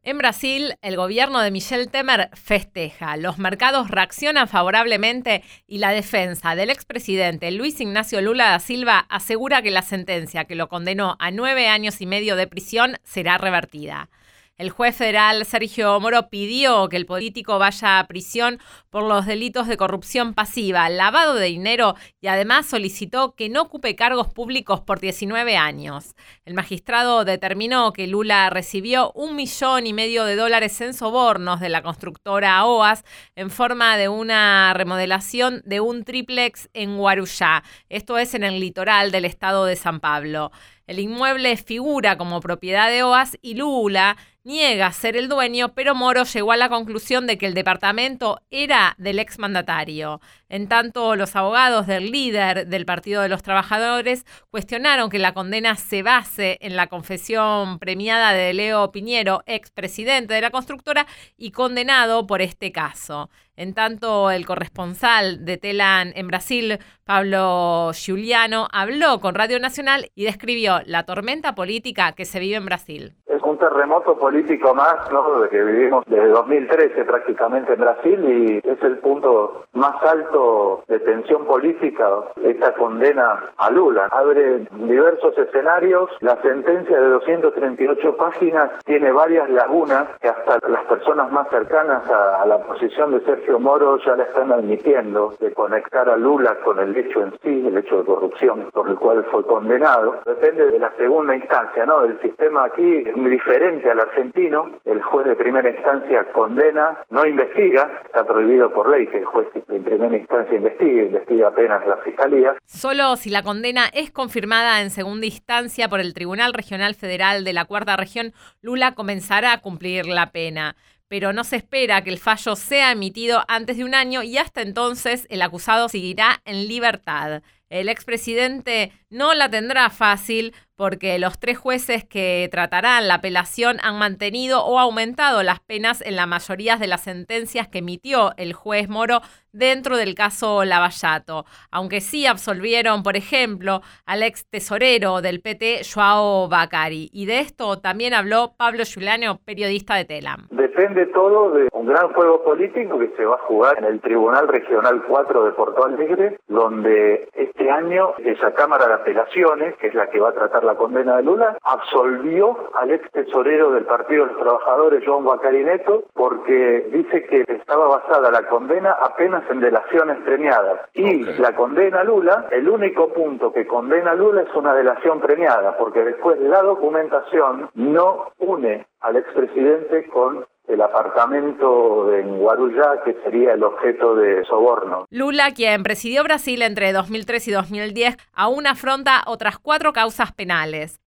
En Brasil, el gobierno de Michel Temer festeja, los mercados reaccionan favorablemente y la defensa del expresidente Luis Ignacio Lula da Silva asegura que la sentencia que lo condenó a 9 años y medio de prisión será revertida. El juez federal Sergio Moro pidió que el político vaya a prisión por los delitos de corrupción pasiva, lavado de dinero y además solicitó que no ocupe cargos públicos por 19 años. El magistrado determinó que Lula recibió $1,5 millones en sobornos de la constructora OAS en forma de una remodelación de un tríplex en Guarujá, esto es en el litoral del estado de San Pablo. El inmueble figura como propiedad de OAS y Lula niega ser el dueño, pero Moro llegó a la conclusión de que el departamento era del exmandatario. En tanto, los abogados del líder del Partido de los Trabajadores cuestionaron que la condena se base en la confesión premiada de Leo Piñero, expresidente de la constructora y condenado por este caso. En tanto, el corresponsal de Telam en Brasil, Pablo Giuliano, habló con Radio Nacional y describió la tormenta política que se vive en Brasil. Es un terremoto político más, ¿no?, de que vivimos desde 2013 prácticamente en Brasil, y es el punto más alto de tensión política esta condena a Lula. Abre diversos escenarios. La sentencia de 238 páginas tiene varias lagunas que hasta las personas más cercanas a la posición de Sergio Moro ya la están admitiendo, de conectar a Lula con el hecho en sí, el hecho de corrupción por el cual fue condenado. Depende de la segunda instancia, ¿no? El sistema aquí es muy diferente al argentino. El juez de primera instancia condena, no investiga, está prohibido por ley que el juez de primera instancia investiga apenas la fiscalía. Solo si la condena es confirmada en segunda instancia por el Tribunal Regional Federal de la Cuarta Región, Lula comenzará a cumplir la pena. Pero no se espera que el fallo sea emitido antes de un año y hasta entonces el acusado seguirá en libertad. El expresidente no la tendrá fácil porque los 3 jueces que tratarán la apelación han mantenido o aumentado las penas en la mayoría de las sentencias que emitió el juez Moro dentro del caso Lavallato, aunque sí absolvieron, por ejemplo, al ex tesorero del PT, João Bacari. Y de esto también habló Pablo Giuliano, periodista de Telam. Depende todo de un gran juego político que se va a jugar en el Tribunal Regional 4 de Porto Alegre, donde este año esa Cámara de Apelaciones, que es la que va a tratar la condena de Lula, absolvió al ex tesorero del Partido de los Trabajadores, João Bacari Neto, porque dice que estaba basada la condena apenas en delaciones premiadas. Y la condena a Lula, el único punto que condena a Lula es una delación premiada, porque después la documentación no une al expresidente con el apartamento en Guarujá, que sería el objeto de soborno. Lula, quien presidió Brasil entre 2003 y 2010, aún afronta otras 4 causas penales.